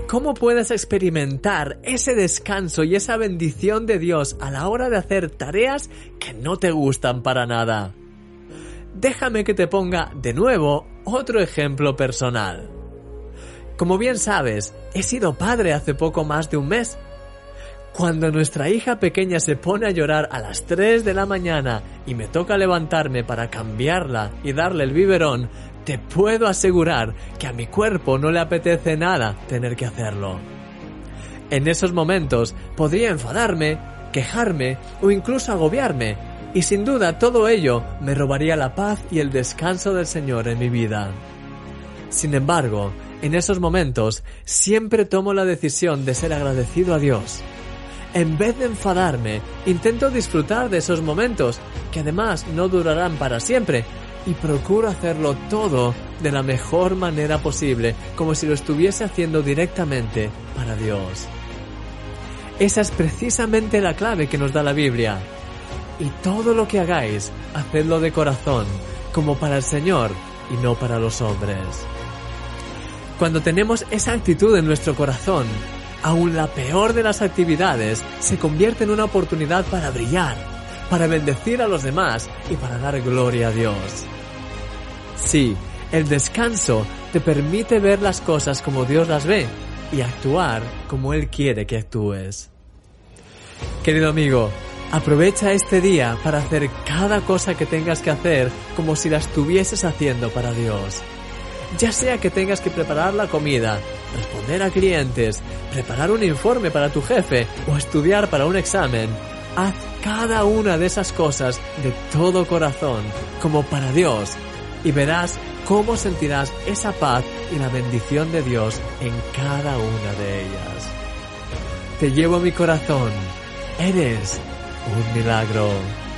cómo puedes experimentar ese descanso y esa bendición de Dios a la hora de hacer tareas que no te gustan para nada. Déjame que te ponga de nuevo otro ejemplo personal. Como bien sabes, he sido padre hace poco más de un mes. Cuando nuestra hija pequeña se pone a llorar a las 3 de la mañana y me toca levantarme para cambiarla y darle el biberón, te puedo asegurar que a mi cuerpo no le apetece nada tener que hacerlo. En esos momentos podría enfadarme, quejarme o incluso agobiarme, y sin duda todo ello me robaría la paz y el descanso del Señor en mi vida. Sin embargo, en esos momentos siempre tomo la decisión de ser agradecido a Dios. En vez de enfadarme, intento disfrutar de esos momentos, que además no durarán para siempre, y procuro hacerlo todo de la mejor manera posible, como si lo estuviese haciendo directamente para Dios. Esa es precisamente la clave que nos da la Biblia. Y todo lo que hagáis, hacedlo de corazón, como para el Señor y no para los hombres. Cuando tenemos esa actitud en nuestro corazón, aún la peor de las actividades se convierte en una oportunidad para brillar, para bendecir a los demás y para dar gloria a Dios. Sí, el descanso te permite ver las cosas como Dios las ve y actuar como Él quiere que actúes. Querido amigo, aprovecha este día para hacer cada cosa que tengas que hacer como si la estuvieses haciendo para Dios. Ya sea que tengas que preparar la comida, responder a clientes, preparar un informe para tu jefe o estudiar para un examen, haz cada una de esas cosas de todo corazón, como para Dios, y verás cómo sentirás esa paz y la bendición de Dios en cada una de ellas. Te llevo en mi corazón. Eres un milagro.